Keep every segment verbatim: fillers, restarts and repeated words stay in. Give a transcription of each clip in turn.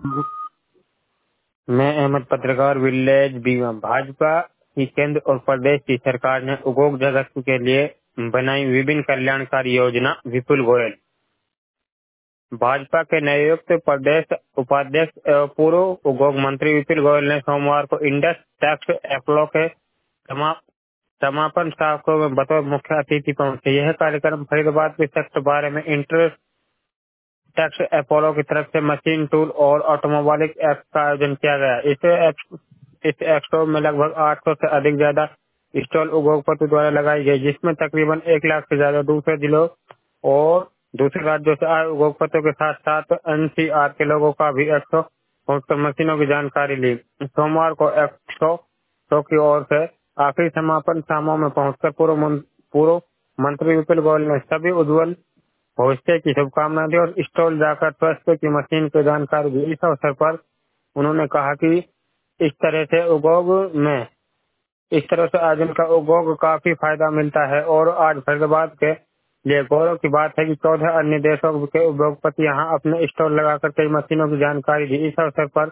मैं अहमद पत्रकार विलेज बीमा। भाजपा की केंद्र और प्रदेश की सरकार ने उद्योग जगत के लिए बनाई विभिन्न कल्याणकारी योजना। विपुल गोयल। भाजपा के नवनियुक्त प्रदेश उपाध्यक्ष एवं पूर्व उद्योग मंत्री विपुल गोयल ने सोमवार को इंडस टैक्स एप्लो के समा- समापन समारोह में बतौर मुख्य अतिथि पहुंचे। यह कार्यक्रम फरीदाबाद के सेक्टर बारह में इंटर टैक्स अपोलो की तरफ से मशीन टूल और ऑटोमोबाइल एक्स का आयोजन किया गया। इस एक्स- इस एक्सपो में लगभग आठ सौ से अधिक ज्यादा स्टॉल उद्योगपति द्वारा लगाई गई, जिसमें तकरीबन एक लाख से ज्यादा दूसरे जिलों और दूसरे राज्यों से आए उद्योगपतियों के साथ साथ एनसीआर के लोगों का भी एक्सपो पहुंचकर मशीनों की जानकारी ली। सोमवार को एक्सपो शो की ओर से आखिरी समापन समारोह में पहुंचकर पूर्व मं- पूर्व मंत्री विपुल गोयल ने सभी उज्जवल भविष्य की शुभकामनाएं दी और स्टॉल जाकर स्वास्थ्य की मशीन की जानकारी दी। इस अवसर पर उन्होंने कहा कि इस तरह से उद्योग में इस तरह से आयोजन का उद्योग काफी फायदा मिलता है और आज फरीदाबाद के लिए गौरव की बात है कि चौदह अन्य देशों के उद्योगपति यहाँ अपने स्टॉल लगाकर कई मशीनों की जानकारी दी। इस अवसर पर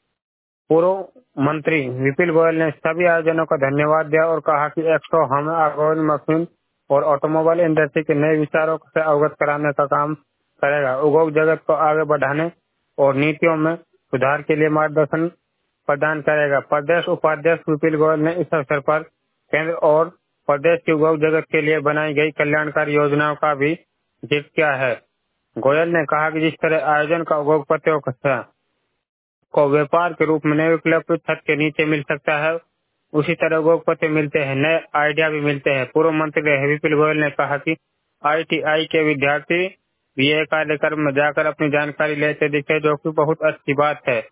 पूर्व मंत्री विपुल गोयल ने सभी आयोजनों का धन्यवाद दिया और कहा कि एक्सपो हमें आगामी मशीन और ऑटोमोबाइल इंडस्ट्री के नए विचारों से अवगत कराने का काम करेगा। उद्योग जगत को आगे बढ़ाने और नीतियों में सुधार के लिए मार्गदर्शन प्रदान करेगा। प्रदेश उपाध्यक्ष विपुल गोयल ने इस अवसर पर केंद्र और प्रदेश की उद्योग जगत के लिए बनाई गई कल्याणकारी योजनाओं का भी जिक्र किया है। गोयल ने कहा कि जिस तरह आयोजन का उद्योगपतियों का को व्यापार के रूप में नए विकल्प छत के नीचे मिल सकता है, उसी तरह उद्योगपति मिलते हैं, नए आइडिया भी मिलते हैं। पूर्व मंत्री विपुल गोयल ने कहा कि आईटीआई के विद्यार्थी भी यह कार्यक्रम में जाकर अपनी जानकारी लेते दिखे, जो कि बहुत अच्छी बात है।